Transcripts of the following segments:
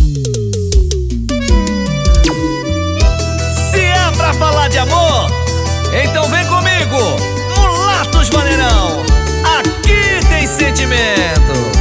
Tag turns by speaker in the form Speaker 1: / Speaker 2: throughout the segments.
Speaker 1: Se é pra falar de amor, então vem comigo, Mulatos Maneirão. Aqui tem sentimento.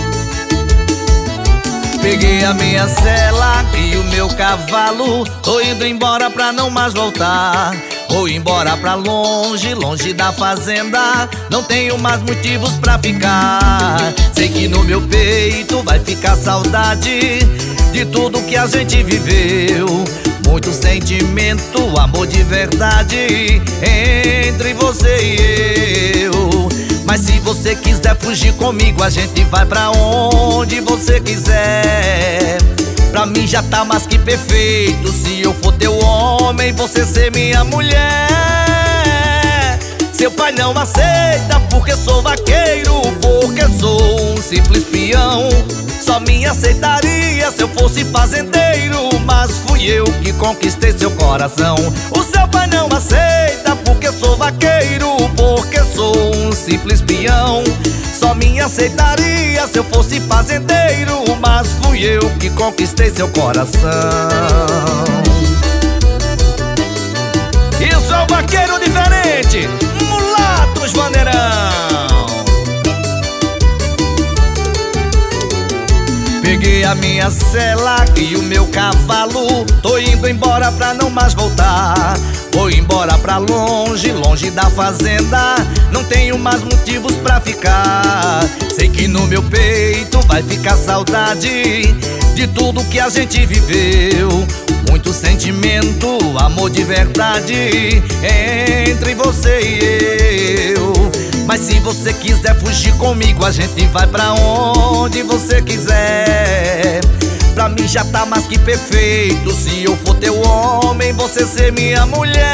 Speaker 1: Peguei a minha sela e o meu cavalo, tô indo embora pra não mais voltar. Vou embora pra longe, longe da fazenda, não tenho mais motivos pra ficar. Sei que no meu peito vai ficar saudade de tudo que a gente viveu. Muito sentimento, amor de verdade entre você e eu. Mas se você quiser fugir comigo, a gente vai pra onde você quiser. Pra mim já tá mais que perfeito se eu for teu homem, você ser minha mulher. Seu pai não aceita porque sou vaqueiro, porque sou um simples peão. Só me aceitaria se eu fosse fazendeiro, mas fui eu que conquistei seu coração. O seu pai não aceita porque sou vaqueiro, porque sou um simples peão. Só me aceitaria se eu fosse fazendeiro, mas fui eu que conquistei seu coração. Isso é um vaqueiro diferente, Mulatos Maneirão. Peguei a minha sela e o meu cavalo, tô indo embora pra não mais voltar. Vou embora pra longe, longe da fazenda, não tenho mais motivos pra ficar. Sei que no meu peito vai ficar saudade de tudo que a gente viveu. Muito sentimento, amor de verdade entre você e eu. Mas se você quiser fugir comigo, a gente vai pra onde você quiser. Pra mim já tá mais que perfeito se eu for teu homem, você ser minha mulher.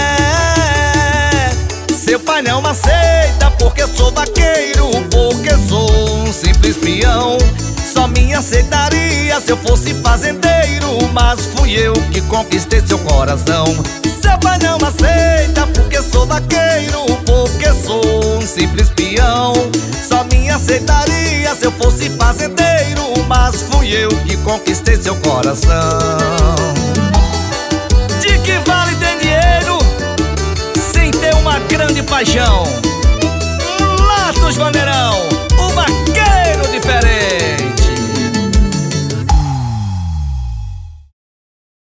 Speaker 1: Seu pai não aceita porque sou vaqueiro, porque sou um simples peão. Só me aceitaria se eu fosse fazendeiro, mas fui eu que conquistei seu coração. Seu pai não aceita porque sou vaqueiro, porque sou um simples peão. Só me aceitaria se eu fosse fazendeiro, mas fui eu que conquistei seu coração. De que vale ter dinheiro sem ter uma grande paixão? Mulatos Maneirão.